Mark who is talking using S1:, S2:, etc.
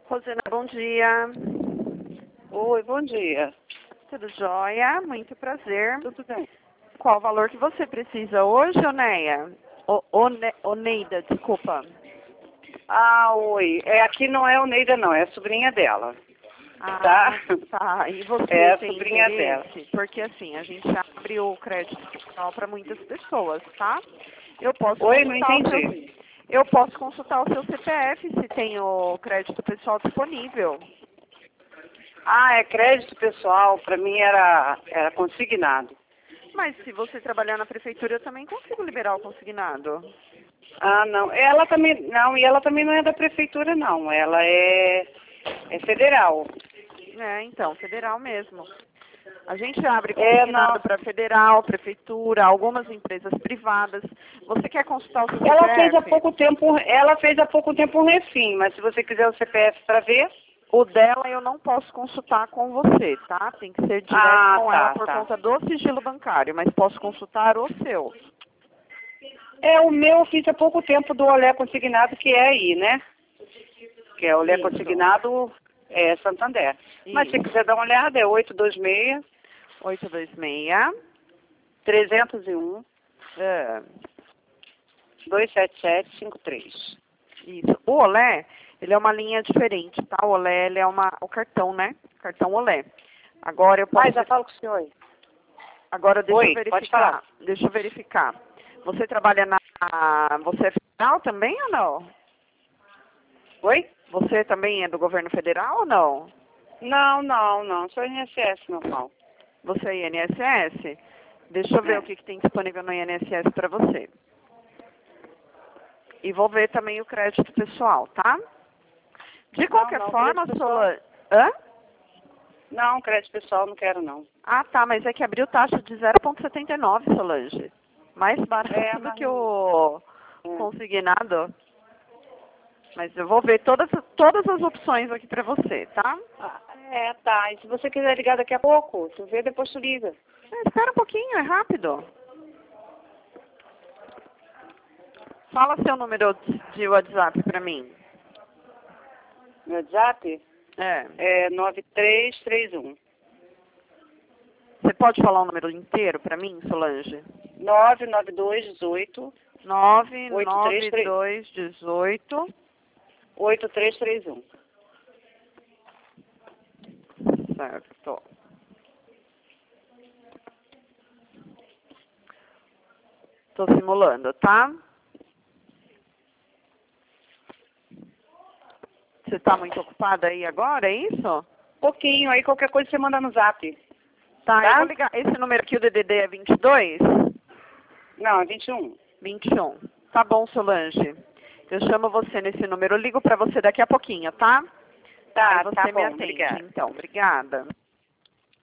S1: Rosana, bom dia.
S2: Oi, bom dia.
S1: Tudo jóia? Muito prazer.
S2: Tudo bem?
S1: Qual o valor que você precisa hoje, Oneia? Oneida, desculpa.
S2: Ah, oi. Aqui não é o Neida, não. É a sobrinha dela.
S1: Ah,
S2: Tá?
S1: tá. E você
S2: É a
S1: tem
S2: sobrinha dela.
S1: interesse? Porque assim, a gente abre o crédito fiscal para muitas pessoas, tá? Eu posso
S2: Oi, não
S1: consultar o seu...
S2: entendi.
S1: Eu posso consultar o seu CPF se tem o crédito pessoal disponível.
S2: Ah, é crédito pessoal. Para mim era consignado.
S1: Mas se você trabalhar na prefeitura, eu também consigo liberar o consignado.
S2: Ah, não. Ela também não. E ela também não é da prefeitura, não. Ela é federal.
S1: É, então, federal mesmo. A gente abre
S2: É,
S1: consignado
S2: não.
S1: para federal, prefeitura, algumas empresas privadas. Você quer consultar o seu
S2: Ela fez há
S1: CPF?
S2: pouco tempo. Ela fez há pouco tempo um refim. Mas se você quiser o CPF para ver.
S1: O dela eu não posso consultar com você, tá? Tem que ser direto com ela por
S2: Tá.
S1: conta do sigilo bancário, mas posso consultar o seu.
S2: O meu eu fiz há pouco tempo do Olé Consignado, que é aí, né? Que é Olé
S1: Isso.
S2: Consignado Santander. Mas se
S1: Isso.
S2: quiser dar uma olhada, é 826
S1: 826
S2: 301
S1: é,
S2: 27753.
S1: isso. O Olé, ele é uma linha diferente, tá? O Olé, ele é o cartão, né? Cartão Olé. Agora eu posso...
S2: Já falo com o senhor aí.
S1: Agora deixa eu
S2: Oi, pode falar.
S1: verificar. Deixa eu verificar. Você trabalha Você é federal também ou não?
S2: Oi?
S1: Você também é do governo federal ou não?
S2: Não. Sou INSS normal.
S1: Você é INSS? Deixa eu ver
S2: É.
S1: o que tem disponível no INSS para você. E vou ver também o crédito pessoal, tá? De qualquer
S2: Não,
S1: forma,
S2: crédito pessoal.
S1: Solange... Hã?
S2: Não, crédito pessoal não quero, não.
S1: Ah, tá, mas é que abriu taxa de 0,79, Solange. Mais barato do
S2: Mas
S1: que o
S2: não.
S1: consignado. Mas eu vou ver todas as opções aqui pra você, tá?
S2: Tá. E se você quiser ligar daqui a pouco, tu vê, depois tu liga.
S1: Espera um pouquinho, é rápido. Fala seu número de WhatsApp pra mim.
S2: Meu WhatsApp
S1: É.
S2: é 9331.
S1: Você pode falar o número inteiro pra mim, Solange?
S2: 99218
S1: 99218
S2: 8331.
S1: Certo. Tô simulando, tá? Você tá muito ocupada aí agora, é isso?
S2: Pouquinho, aí qualquer coisa você manda no zap.
S1: Tá,
S2: Tá?
S1: eu vou ligar. Esse número aqui, o DDD é 22?
S2: Não, é 21.
S1: 21. Tá bom, Solange. Eu chamo você nesse número. Eu ligo pra você daqui a pouquinho, tá?
S2: Tá,
S1: Aí você
S2: tá
S1: me
S2: bom,
S1: atende,
S2: obrigada.
S1: então. Obrigada.